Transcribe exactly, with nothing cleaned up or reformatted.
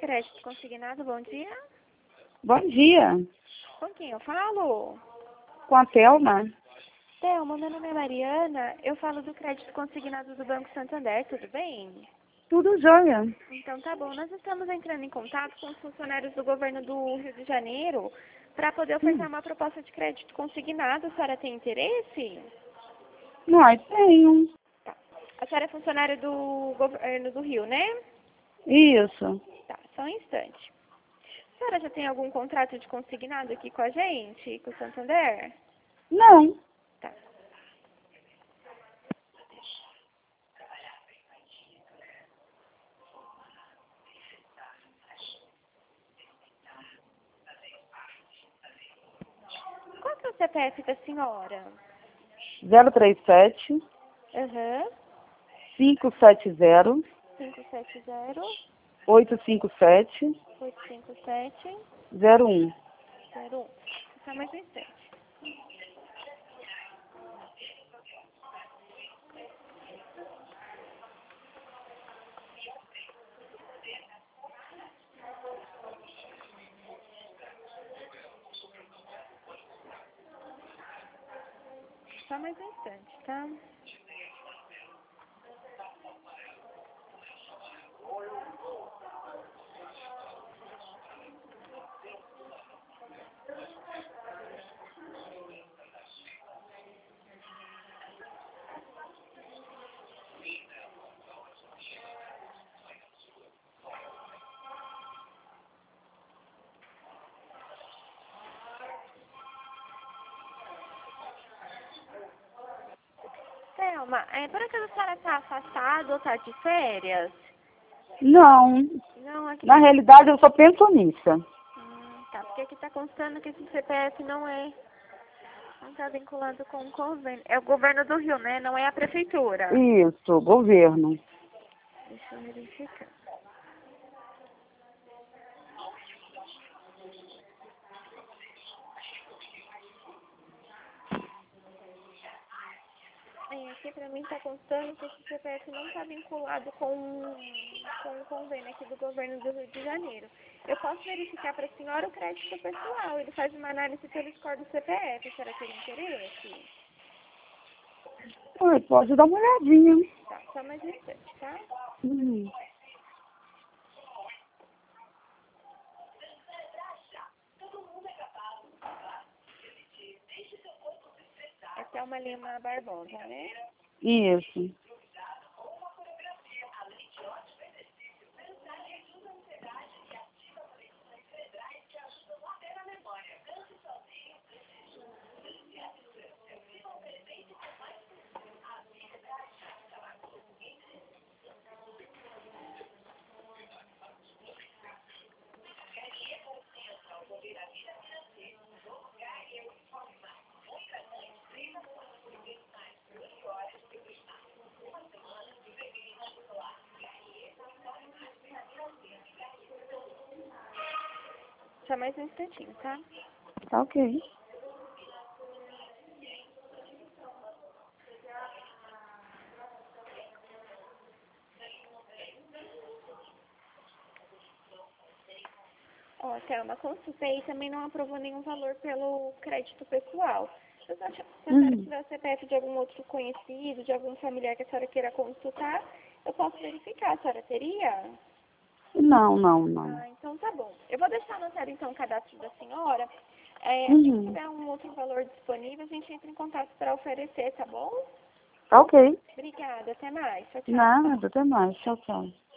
Crédito Consignado, bom dia. Bom dia. Com quem eu falo? Com a Thelma. Thelma, meu nome é Mariana, eu falo do Crédito Consignado do Banco Santander, tudo bem? Tudo jóia. Então tá bom, nós estamos entrando em contato com os funcionários do governo do Rio de Janeiro para poder ofertar Hum. uma proposta de crédito consignado. A senhora tem interesse? Nós tenho. Tá. A senhora é funcionária do governo do Rio, né? Isso. Tá, só um instante. A senhora já tem algum contrato de consignado aqui com a gente, com o Santander? Não. Tá. Qual que é o C P F da senhora? zero três sete, Aham. cinco sete zero, cinco sete zero, oito cinco sete, oito cinco sete, zero um. zero um. Só mais um instante. Só mais um instante, tá? Thelma, é, por acaso a senhora está afastada ou está de férias? Não. Não, aqui... Na realidade, eu sou pensionista. Hum, tá, porque aqui está constando que esse C P F não é... Não está vinculado com o governo. É o governo do Rio, né? Não é a prefeitura. Isso, governo. Deixa eu verificar. É, aqui pra mim está constando que esse C P F não está vinculado com, com o convênio aqui do governo do Rio de Janeiro. Eu posso verificar para a senhora o crédito pessoal. Ele faz uma análise pelo score do C P F. A senhora tem interesse? Ai, pode dar uma olhadinha. Tá, só mais um instante, tá? Hum. É Thelma Lima Barbosa, né? Isso. Só mais um instantinho, tá? Tá ok. Ó, Thelma, consultei e também não aprovou nenhum valor pelo crédito pessoal. Se a senhora se a senhora Hum. tiver o C P F de algum outro conhecido, de algum familiar que a senhora queira consultar, eu posso verificar. A senhora teria? Não, não, não. Ah, então tá bom. Eu vou deixar anotado então o cadastro da senhora. É, assim que Uhum. tiver um outro valor disponível, a gente entra em contato para oferecer, tá bom? Tá ok. Obrigada, até mais. Tchau, tchau. Nada, até mais. Tchau, tchau.